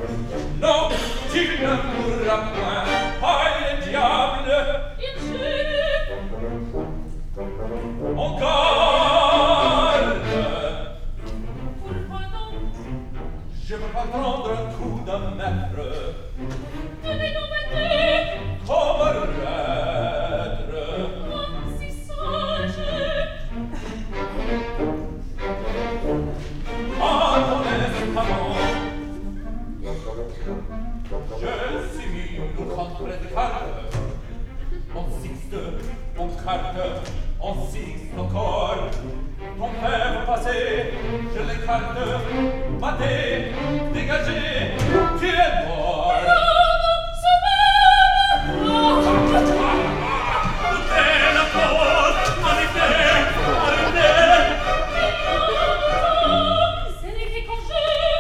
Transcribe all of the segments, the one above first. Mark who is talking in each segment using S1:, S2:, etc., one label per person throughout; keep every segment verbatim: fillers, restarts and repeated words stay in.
S1: Non, tu ne mourras point. Aïe, le diable!
S2: Il gêne!
S1: On garde!
S2: Pourquoi donc?
S1: Je veux pas prendre un coup de maître.
S2: Tenez donc ma tête!
S1: Comme reître.
S2: Oh, si sage!
S1: Ah, mon escamot! Je suis mis nous contre les cartes. On sixte, on carte, on sixte encore. Ton père passé, je l'écarte. Battez, dégagez, tu es mort. Foutez la porte, arrêtez, arrêtez.
S2: C'est les qui conjure!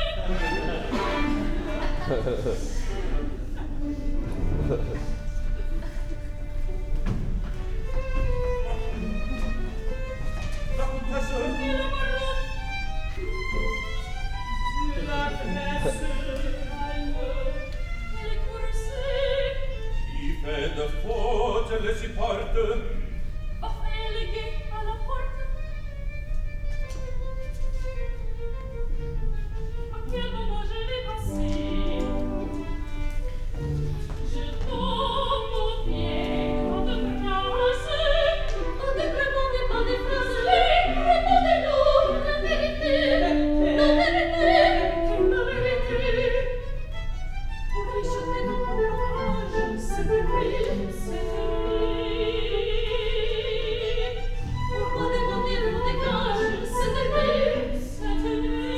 S1: La comtesse,
S2: Et la baronne! La presse, calme, elle est courroucée.
S1: qui fait de faute les supporte.
S2: Offrez les guets à la porte. À quel moment je vais passer? Je tombe aux pieds, grande grâce. Oh, répondez pas des phrases, répondez-nous la vérité, la vérité, la vérité. Pour lui jeter dans mon orage, c'est lui, c'est lui. Pourquoi demander le dégage, c'est lui, c'est lui.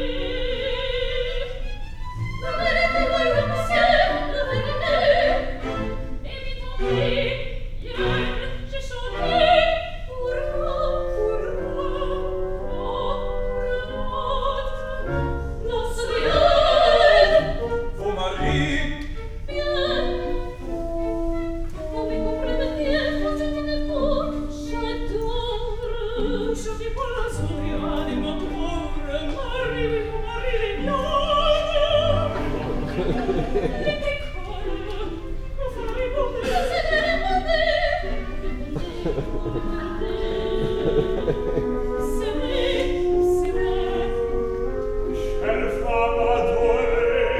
S2: La vérité, voyons, monsieur, la vérité. Évitons-lui, hier, j'ai chanté. Pourquoi, pourquoi, oh, pour l'autre, non, c'est bien.
S1: Vos maris,
S2: Bien. Vous me comprenez bien, vous êtes une faux, j'adore. Je dis pas la souriade de mon pauvre mari, mon mari les viande. Les décolle, vous ferez bon de la C'est vrai, c'est vrai.
S1: quelle femme adorée,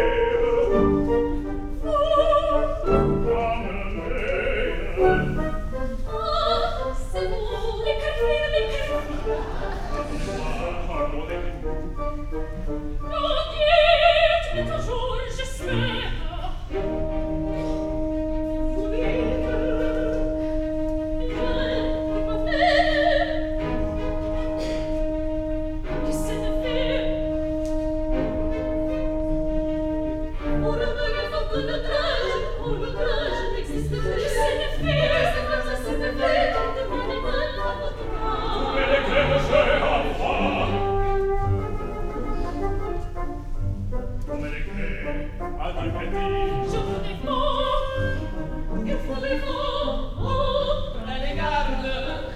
S2: Oh, c'est vous, les carrières, les carrières. Mon Dieu, tu es toujours, j'espère. Vous dites, bien, pas fait. Que c'est de faire? Pour le bonheur, faut que notre âge, pour notre âge n'existe plus. Que c'est de faire? C'est comme ça, c'est de faire. De mon école à votre âge.
S1: mais les clés de jeu enfant. Come les clés à du petit.
S2: Je vous défends, il faut les vents, prenez garde.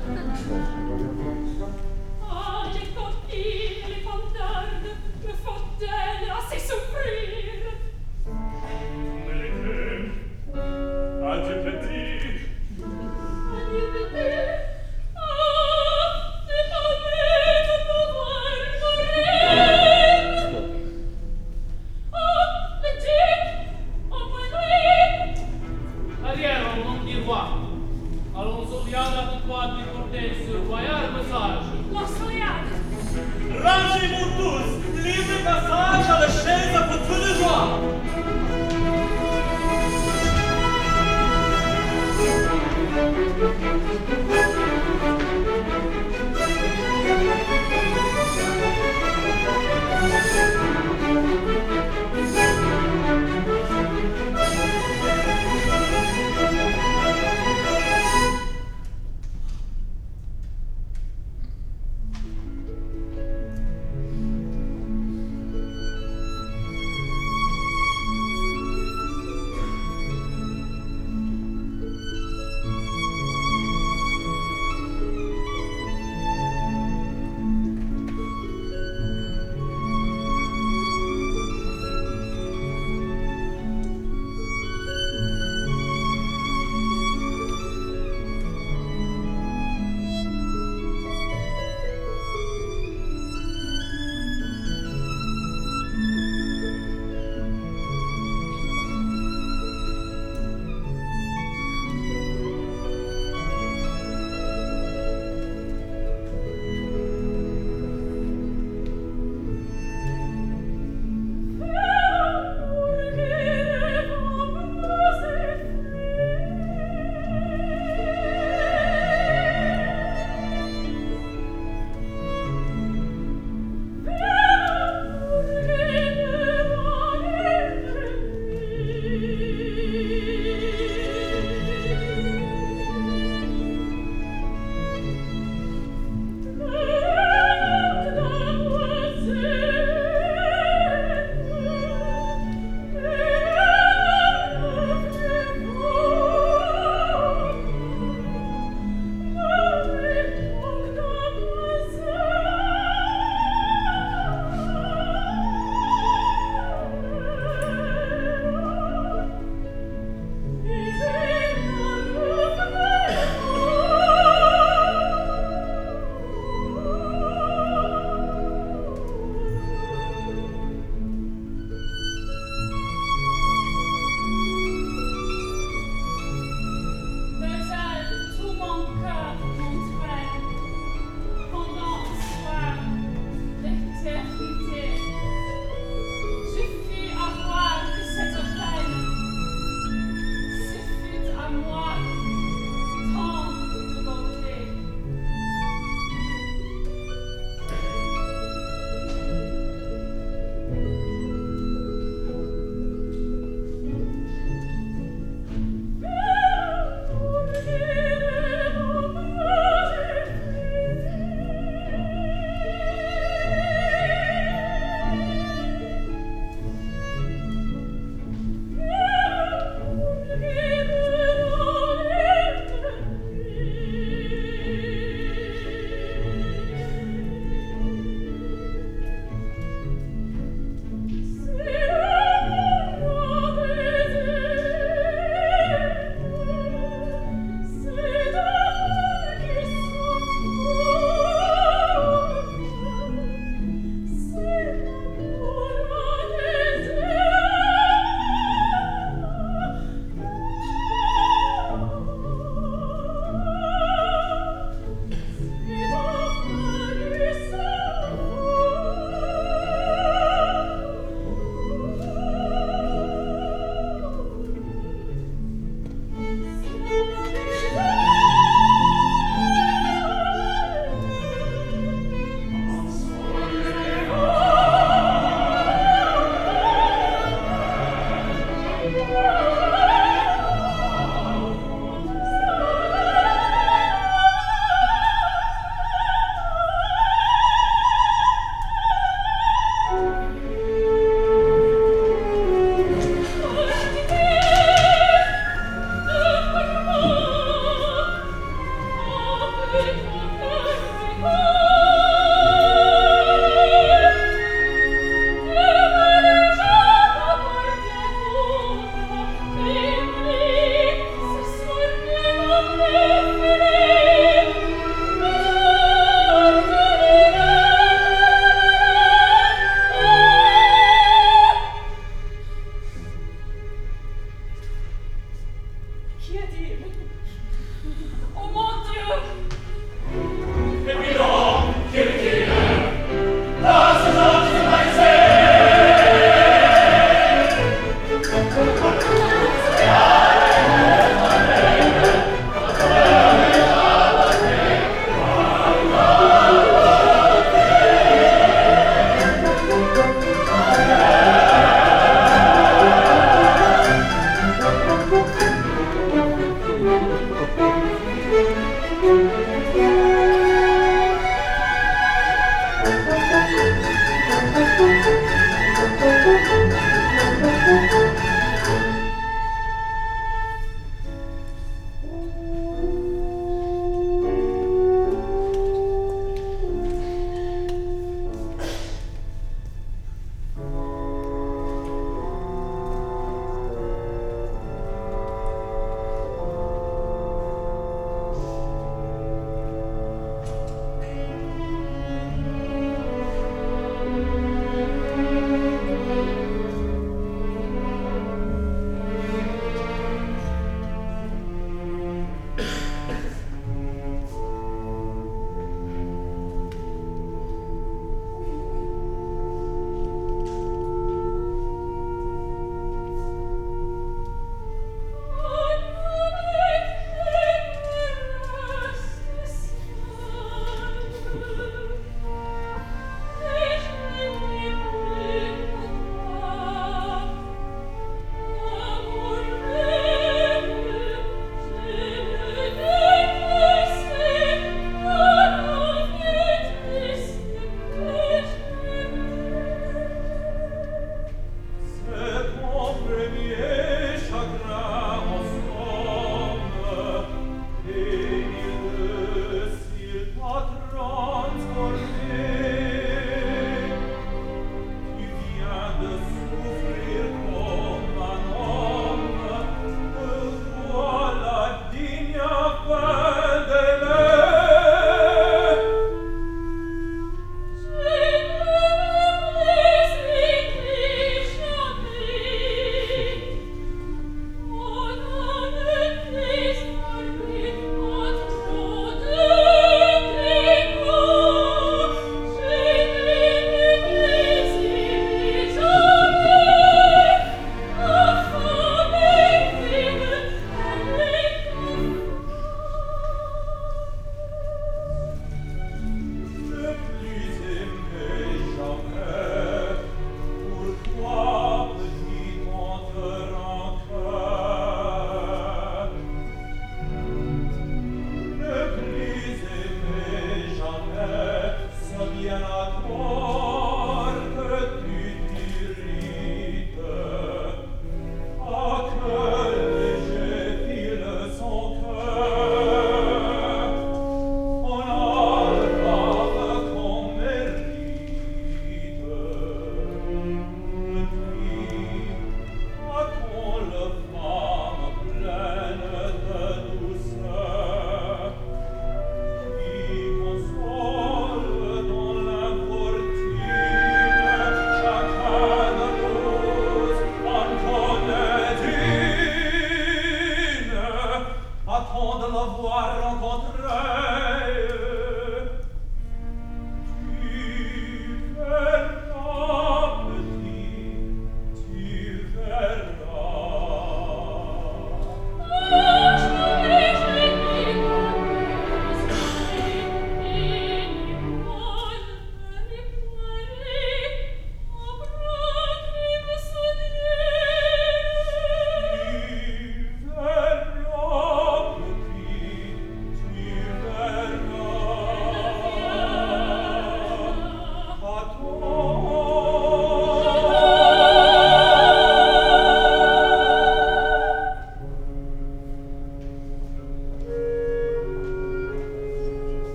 S2: Ah, les coquilles, les pantardes me font-elles assez souffrir?
S1: Come les clés à du petit.
S2: Adieu, bébé. Ah, désormais de pouvoir mourir. Oh, le duc, envoie-lui.
S3: Arrière, mon petit roi.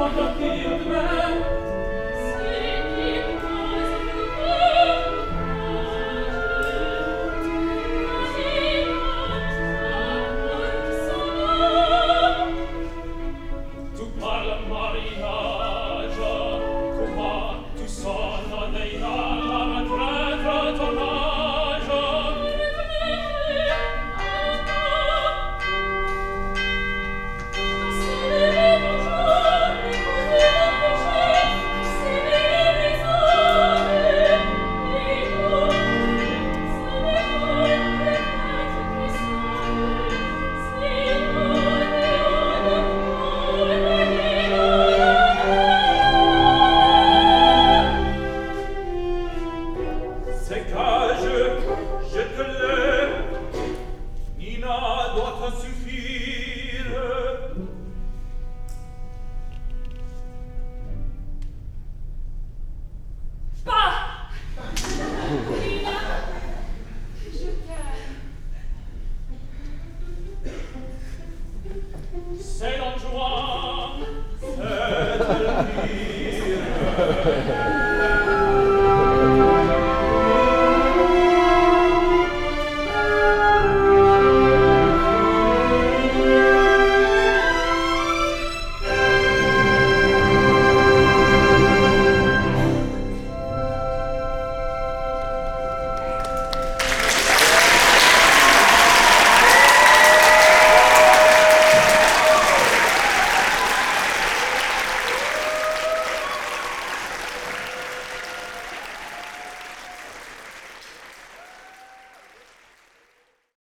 S1: partir demain.